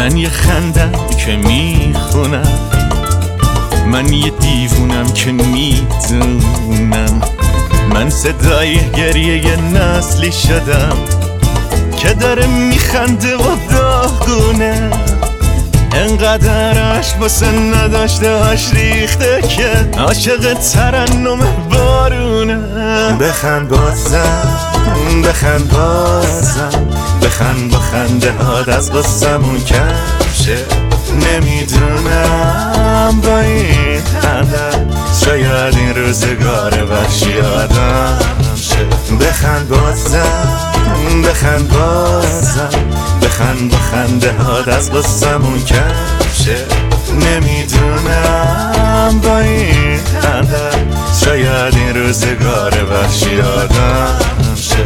من یه خندم که میخونم، من یه دیوونم که میدونم، من صدای گریه یه نسلی شدم که داره میخنده و داغونه، انقدر عشق واسه نداشته هاش ریخته که عاشق ترنم بارونه. بخند بازم، بخند بازم، بخند با خنده هات از قصمون کم شه. نمیدونم با این خنده شاید این روزگار وحشی آدم شه. بخند بازم، بخند بازم، بخند با خنده هات از قصمون کم شه. نمیدونم با این خنده شاید این روزگار وحشی آدم شه.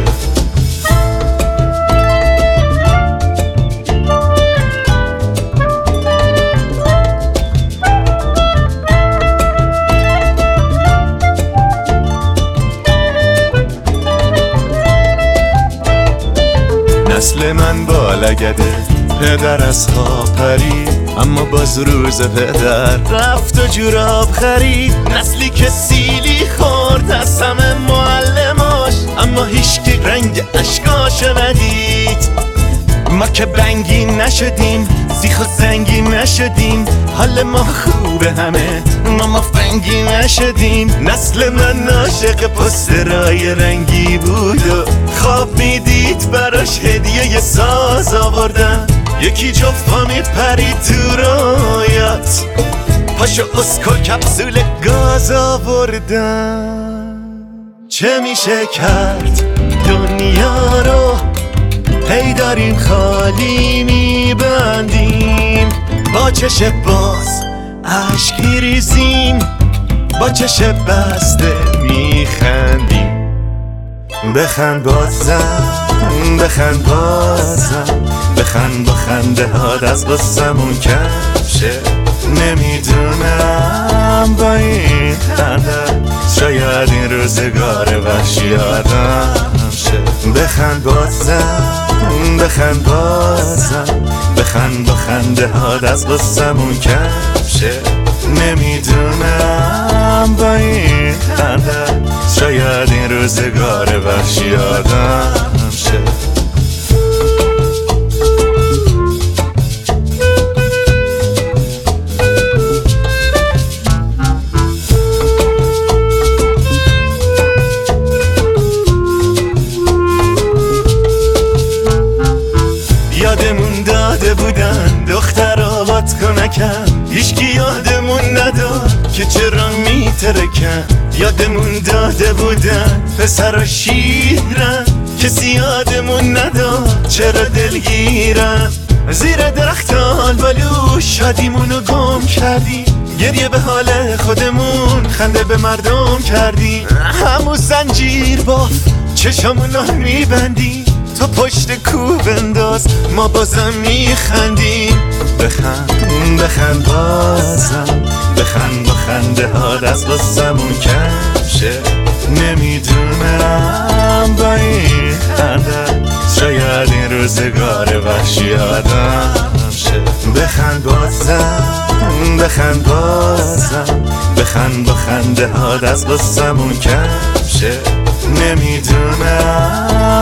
نسل من با لگده پدر از خواب پرید، اما باز روز پدر رفت و جوراب خرید. نسلی که سیلی خورد از همه معلماش، اما هیچکی رنگ اشکاشو ندید. ما که بنگی نشدیم، سیخ و سنگی نشدیم، حال ما خوبه همه، ما فنگی نشدیم. نسل من عاشق پوسترهای رنگی بود و خواب میدید براش هدیه یه ساز آوردن. یکی جفت پا میپرید تو رویات، پاشو اسکو کپسول گاز آوردن. چه میشه کرد دنیا رو هی داریم خالی میبندیم، با چش باز عشق میریزیم، با چش بسته میخندیم. بخند بازم، بخند بازم، بخند با خنده هات از قصمون کم شه. نمیدونم با این خنده شاید این روزگار وحشی آدم شه. بخند بازم، بخند بازم، بخند با خنده هات از قصمون کم شه. نمیدونم با این خنده شاید این روزگار وحشی آدم شه. یادمون داده بودن دختر آباد کنکن، هیچکی یادمون نداد که چرا میترکن. یادمون داده بودن پسر و شیرن، کسی یادمون نداد چرا دلگیرن. زیر درخت آلبالو شادیمونو گم کردیم، گریه به حال خودمون خنده به مردم کردیم. همون زنجیر باف چشامونو میبندیم، تو پشت کو بنداز ما بازم میخندیم. بخند، بخند بازم، بخند با خنده هات از قصمون کم شه. نمیدونم با این خنده شاید این روزگار وحشی آدم شه. بخند بازم، بخند بازم، بخند با خنده هات از قصمون کم شه. نمیدونم